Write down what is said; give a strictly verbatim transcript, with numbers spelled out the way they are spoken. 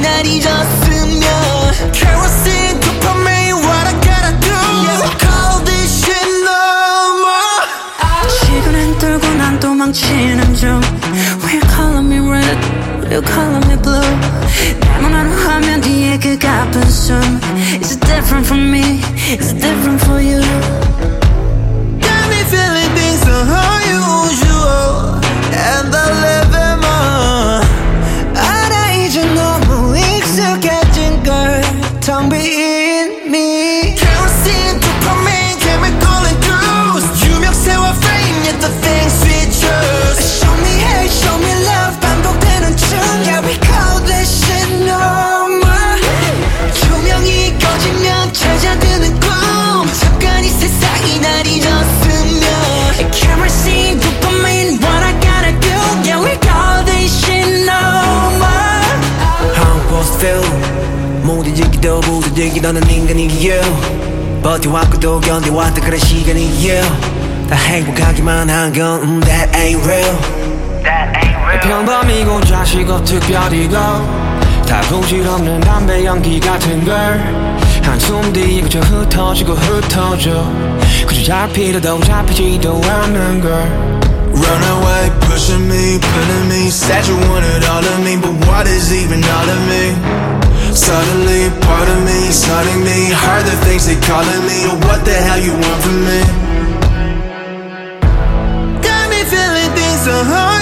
날 잊었으면 Kerosene, dopamine, what I gotta do Yeah, we call this shit no more 시간은 돌고 난 도망치는 중 Will you color me red, will you color me blue 내 맘으로 하면 뒤에 그 가쁜 숨 Is it different from me, is it different for you Got me feeling things so unusual And I live in more 알아 이제 너무 익숙해진 걸 텅 비인 me Kerosene, dopamine, chemical and cruise 유명세와 fame, yet the things we choose Show me hate, show me love 반복되는 중 Yeah, we call this shit normal 조명이 꺼지면 찾아드는 꿈 잠깐 이 세상이 날 잊었으면 Kerosene, dopamine, what I gotta do Yeah, we call this shit normal How feel 모두지기도 부두지기 너는 인간이기요 버텨왔고 또 견뎌왔다 그런 시간이요 다 행복하기만 한 건 um, that ain't real That ain't real 평범이고 자식 없 특별이고 다 부질없는 담배 연기 같은 걸 한숨 뒤에 그저 흩어지고 흩어져 그저 잡히려도 잡히지도 않는 걸 Run away, pushing me, pulling me Said you wanted all of me, but what is even all of me? Suddenly, part of me is hurting me Heard the things they calling me, or what the hell you want from me? Got me feeling things so hard